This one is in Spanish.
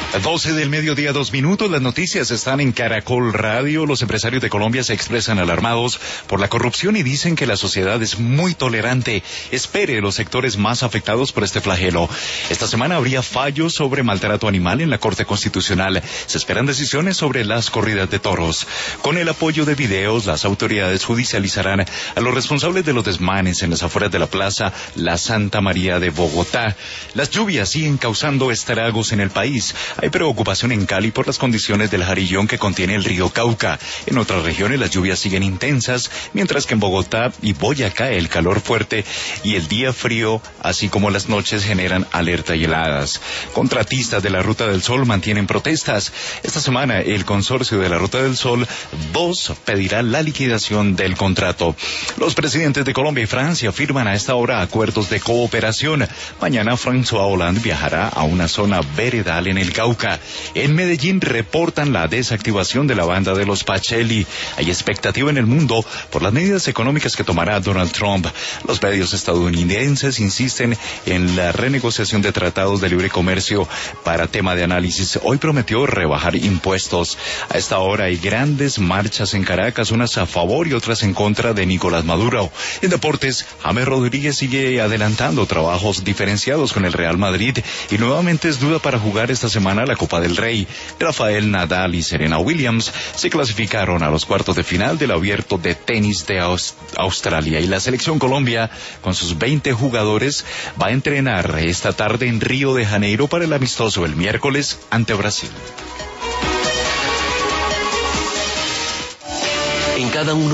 12 del mediodía, 2 minutos. Las noticias están en Caracol Radio. Los empresarios de Colombia se expresan alarmados por la corrupción y dicen que la sociedad es muy tolerante. Espere los sectores más afectados por este flagelo. Esta semana habría fallos sobre maltrato animal en la Corte Constitucional. Se esperan decisiones sobre las corridas de toros. Con el apoyo de videos, las autoridades judicializarán a los responsables de los desmanes en las afueras de la plaza La Santa María de Bogotá. Las lluvias siguen causando estragos en el país. Hay preocupación en Cali por las condiciones del jarillón que contiene el río Cauca. En otras regiones las lluvias siguen intensas, mientras que en Bogotá y Boyacá el calor fuerte y el día frío, así como las noches, generan alerta y heladas. Contratistas de la Ruta del Sol mantienen protestas. Esta semana el consorcio de la Ruta del Sol 2 pedirá la liquidación del contrato. Los presidentes de Colombia y Francia firman a esta hora acuerdos de cooperación. Mañana François Hollande viajará a una zona veredal en el Cauca. En Medellín reportan la desactivación de la banda de los Pacelli. Hay expectativa en el mundo por las medidas económicas que tomará Donald Trump. Los medios estadounidenses insisten en la renegociación de tratados de libre comercio para tema de análisis. Hoy prometió rebajar impuestos. A esta hora hay grandes marchas en Caracas, unas a favor y otras en contra de Nicolás Maduro. En deportes, James Rodríguez sigue adelantando trabajos diferenciados con el Real Madrid y nuevamente es duda para jugar esta semana la Copa del Rey. Rafael Nadal y Serena Williams se clasificaron a los cuartos de final del Abierto de Tenis de Australia, y la selección Colombia, con sus 20 jugadores, va a entrenar esta tarde en Río de Janeiro para el amistoso el miércoles ante Brasil. En cada uno